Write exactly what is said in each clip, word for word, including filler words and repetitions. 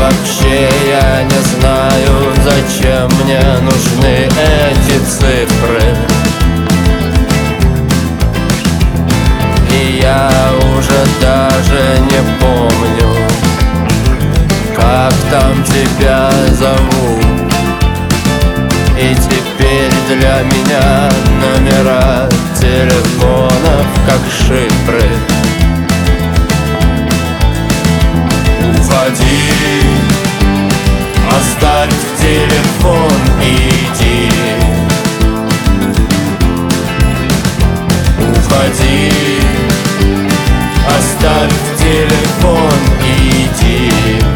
вообще я не знаю, зачем мне нужны эти цифры. И я уже даже не помню, как там тебя зовут. И теперь для меня номера телефонов как шифры. Уходи, оставь телефон и иди. Уходи, оставь телефон и иди.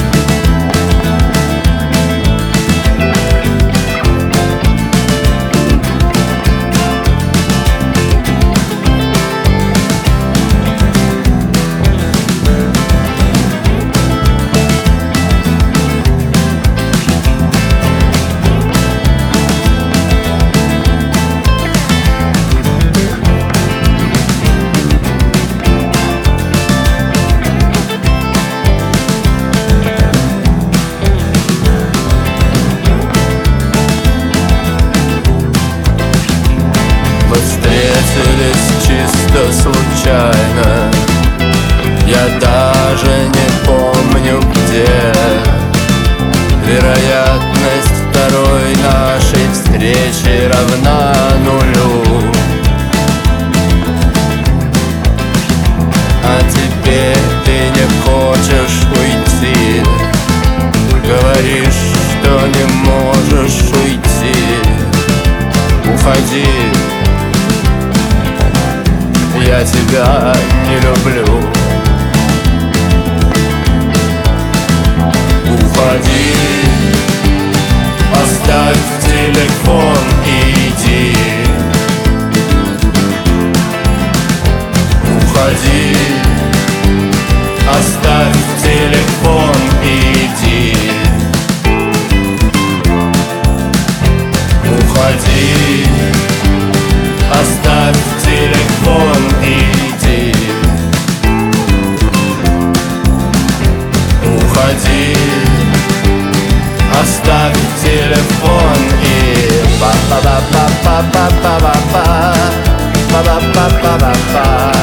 Встретились чисто случайно, я даже не помню где. Вероятность второй нашей встречи равна нулю. А теперь ты не хочешь уйти, говоришь, что не можешь уйти. Уходи, я тебя не люблю. Уходи, оставь телефон и иди. Уходи, оставь телефон и иди. Уходи, оставь телефон и иди. Уходи, оставь телефон и па па па па па па па па па па па па па.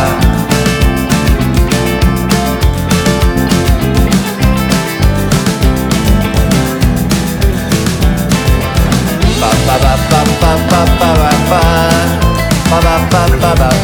Ba ba ba ba ba ba ba ba ba ba ba ba ba ba.